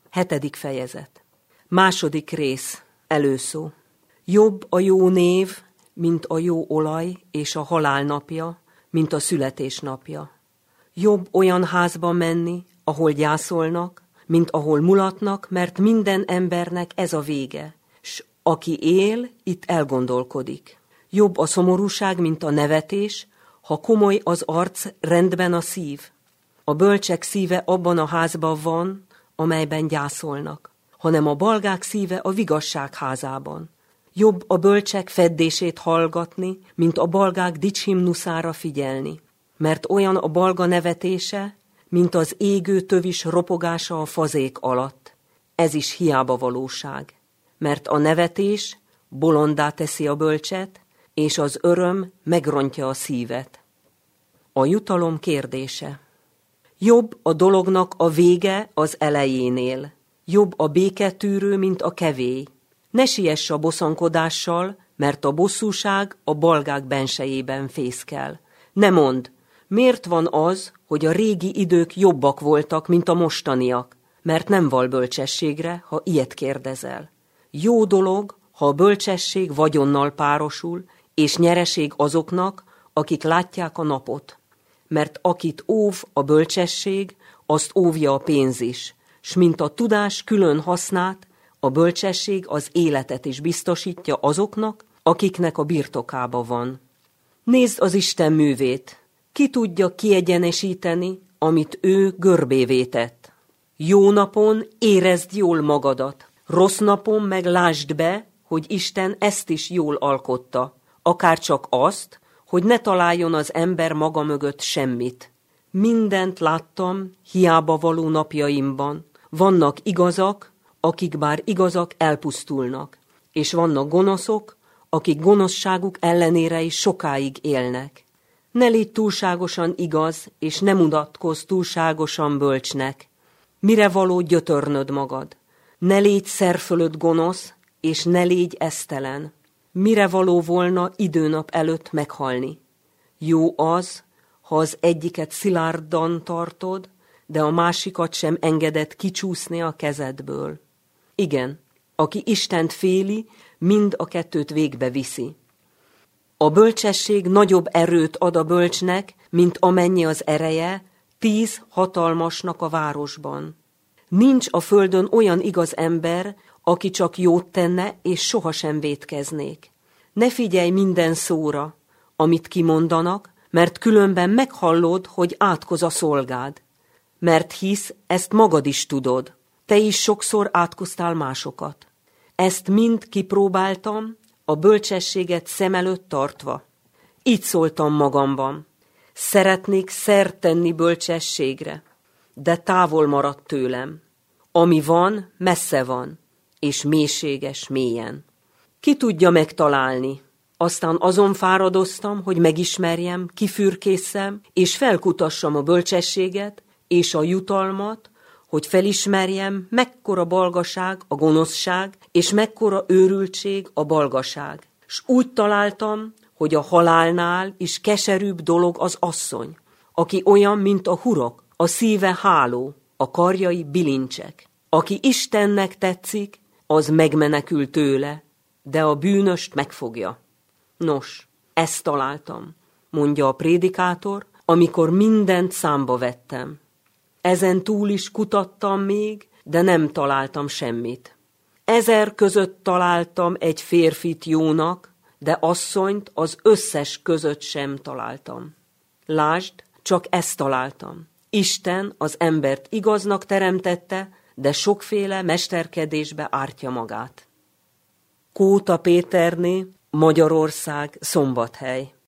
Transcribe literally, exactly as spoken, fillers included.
Hetedik fejezet. Második rész. Előszó. Jobb a jó név, mint a jó olaj, és a halál napja, mint a születés napja. Jobb olyan házba menni, ahol gyászolnak, mint ahol mulatnak, mert minden embernek ez a vége, s aki él, itt elgondolkodik. Jobb a szomorúság, mint a nevetés, ha komoly az arc, rendben a szív. A bölcsek szíve abban a házban van, amelyben gyászolnak, hanem a balgák szíve a vigasság házában. Jobb a bölcsek feddését hallgatni, mint a balgák dicshimnuszára figyelni, mert olyan a balga nevetése, mint az égő tövis ropogása a fazék alatt. Ez is hiába valóság, mert a nevetés bolondá teszi a bölcset, és az öröm megrontja a szívet. A jutalom kérdése. Jobb a dolognak a vége az elejénél. Jobb a béketűrő, mint a kevély. Ne siess a bosszankodással, mert a bosszúság a balgák bensejében fészkel. Ne mondd, miért van az, hogy a régi idők jobbak voltak, mint a mostaniak, mert nem val bölcsességre, ha ilyet kérdezel. Jó dolog, ha a bölcsesség vagyonnal párosul, és nyereség azoknak, akik látják a napot. Mert akit óv a bölcsesség, azt óvja a pénz is, s mint a tudás külön hasznát, a bölcsesség az életet is biztosítja azoknak, akiknek a birtokába van. Nézd az Isten művét, ki tudja kiegyenesíteni, amit ő görbévé tett. Jó napon érezd jól magadat, rossz napon meg lásd be, hogy Isten ezt is jól alkotta, akár csak azt, hogy ne találjon az ember maga mögött semmit. Mindent láttam hiába való napjaimban. Vannak igazak, akik bár igazak elpusztulnak, és vannak gonoszok, akik gonoszságuk ellenére is sokáig élnek. Ne légy túlságosan igaz, és ne mutatkozz túlságosan bölcsnek. Mire való gyötörnöd magad? Ne légy szerfölött gonosz, és ne légy esztelen. Mire való volna időnap előtt meghalni? Jó az, ha az egyiket szilárdan tartod, de a másikat sem engeded kicsúszni a kezedből. Igen, aki Istent féli, mind a kettőt végbe viszi. A bölcsesség nagyobb erőt ad a bölcsnek, mint amennyi az ereje, tíz hatalmasnak a városban. Nincs a földön olyan igaz ember, aki csak jót tenne, és sohasem vétkeznék. Ne figyelj minden szóra, amit kimondanak, mert különben meghallod, hogy átkoz a szolgád. Mert hisz, ezt magad is tudod. Te is sokszor átkoztál másokat. Ezt mind kipróbáltam, a bölcsességet szem előtt tartva. Így szóltam magamban. Szeretnék szert tenni bölcsességre, de távol maradt tőlem. Ami van, messze van, és mélységes mélyen. Ki tudja megtalálni? Aztán azon fáradoztam, hogy megismerjem, kifürkésszem, és felkutassam a bölcsességet, és a jutalmat, hogy felismerjem, mekkora balgaság a gonoszság, és mekkora őrültség a balgaság. S úgy találtam, hogy a halálnál is keserűbb dolog az asszony, aki olyan, mint a hurok, a szíve háló, a karjai bilincsek. Aki Istennek tetszik, az megmenekül tőle, de a bűnöst megfogja. Nos, ezt találtam, mondja a prédikátor, amikor mindent számba vettem. Ezen túl is kutattam még, de nem találtam semmit. Ezer között találtam egy férfit jónak, de asszonyt az összes között sem találtam. Lásd, csak ezt találtam. Isten az embert igaznak teremtette, de sokféle mesterkedésbe ártja magát. Kóta Péterné, Magyarország, Szombathely.